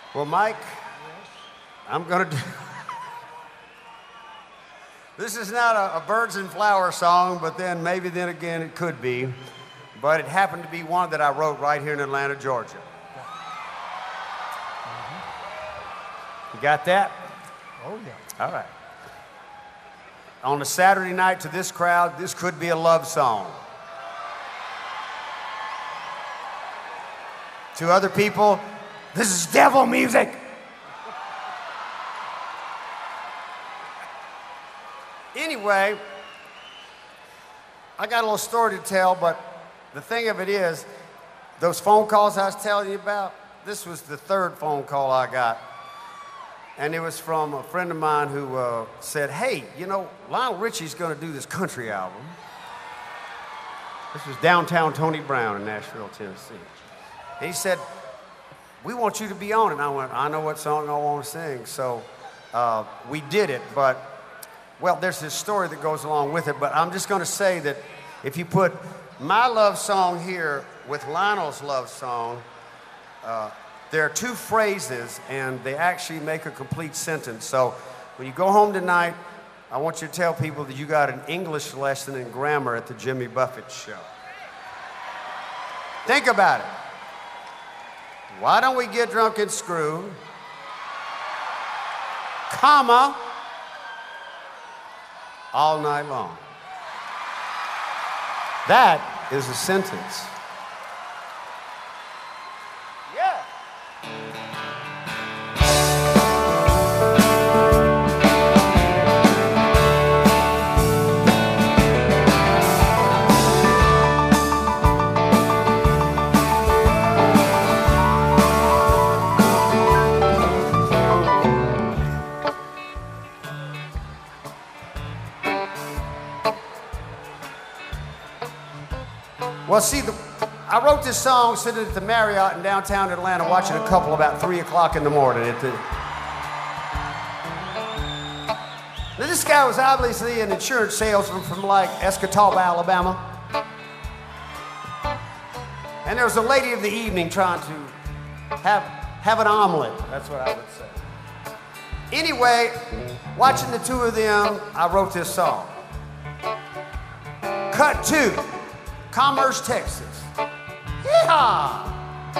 Well, Mike, I'm going to do... This is not a birds and flowers song, but then maybe then again it could be. But it happened to be one that I wrote right here in Atlanta, Georgia. You got that? Oh, yeah. All right. On a Saturday night to this crowd, this could be a love song. To other people, this is devil music. Anyway, I got a little story to tell, but the thing of it is, those phone calls I was telling you about, this was the third phone call I got. And it was from a friend of mine who said, hey, you know, Lionel Richie's going to do this country album. This was downtown Tony Brown in Nashville, Tennessee. And he said, we want you to be on it. And I went, I know what song I want to sing. So we did it, but, well, there's this story that goes along with it, but I'm just going to say that if you put my love song here with Lionel's love song, there are two phrases, and they actually make a complete sentence. So when you go home tonight, I want you to tell people that you got an English lesson in grammar at the Jimmy Buffett show. Think about it. Why don't we get drunk and screw, comma, all night long? That is a sentence. Yeah. Well, see, I wrote this song sitting at the Marriott in downtown Atlanta watching a couple about 3 o'clock in the morning. Now, this guy was obviously an insurance salesman from like Escatawpa, Alabama. And there was a lady of the evening trying to have an omelet. That's what I would say. Anyway, watching the two of them, I wrote this song. Cut 2. Commerce, Texas. Yeehaw!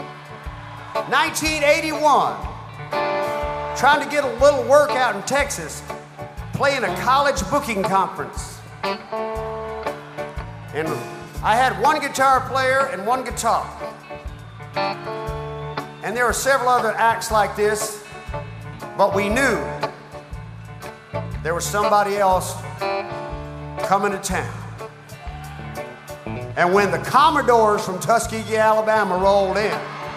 1981. Trying to get a little workout in Texas, playing a college booking conference. And I had one guitar player and one guitar. And there were several other acts like this, but we knew there was somebody else coming to town. And when the Commodores from Tuskegee, Alabama rolled in,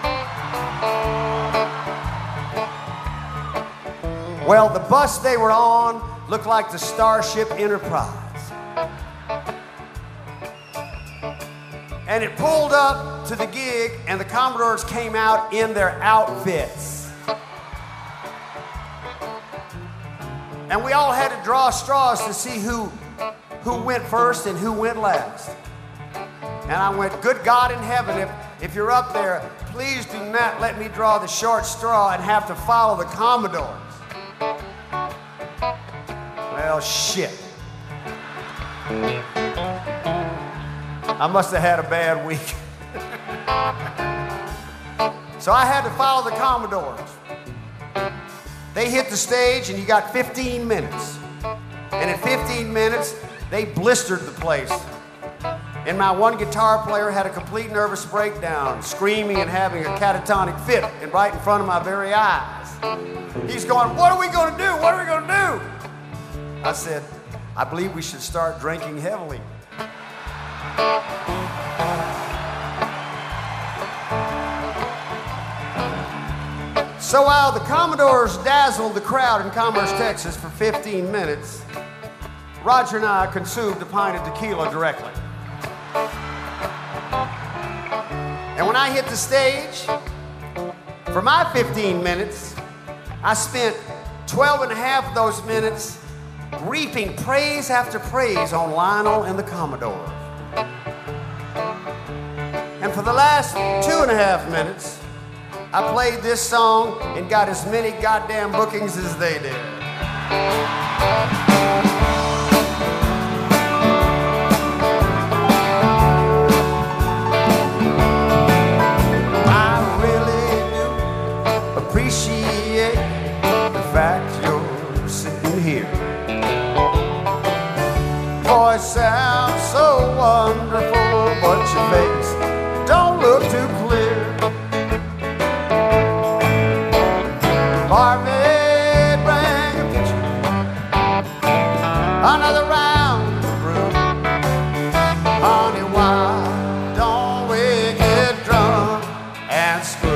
well, the bus they were on looked like the Starship Enterprise. And it pulled up to the gig, and the Commodores came out in their outfits. And we all had to draw straws to see who went first and who went last. And I went, good God in heaven, if you're up there, please do not let me draw the short straw and have to follow the Commodores. Well, shit. I must have had a bad week. So I had to follow the Commodores. They hit the stage and you got 15 minutes. And in 15 minutes, they blistered the place. And my one guitar player had a complete nervous breakdown, screaming and having a catatonic fit right in front of my very eyes. He's going, what are we going to do? What are we going to do? I said, I believe we should start drinking heavily. So while the Commodores dazzled the crowd in Commerce, Texas for 15 minutes, Roger and I consumed a pint of tequila directly. And when I hit the stage, for my 15 minutes, I spent 12 and a half of those minutes reaping praise after praise on Lionel and the Commodores. And for the last 2.5 minutes, I played this song and got as many goddamn bookings as they did. Appreciate the fact you're sitting here. Voice sounds so wonderful, but your face don't look too clear. Marvin, bring a picture, another round of brew. Honey, why don't we get drunk and screw?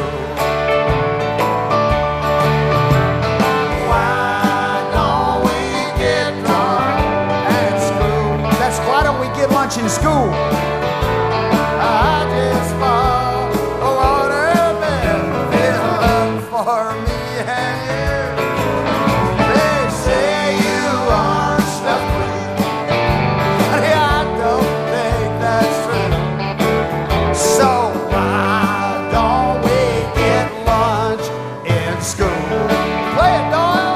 Lunch in school. I just found a waterbed filled for me and you. They say you are stuffed with, honey, I don't think that's true. So why don't we get lunch in school? Play it, Doyle.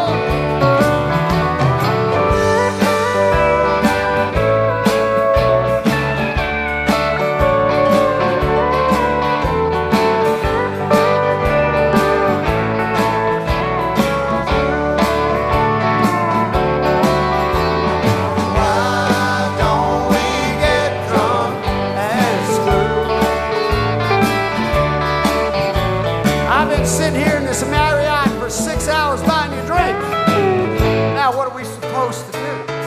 Sitting here in this Marriott for 6 hours buying you drinks. Now, what are we supposed to do?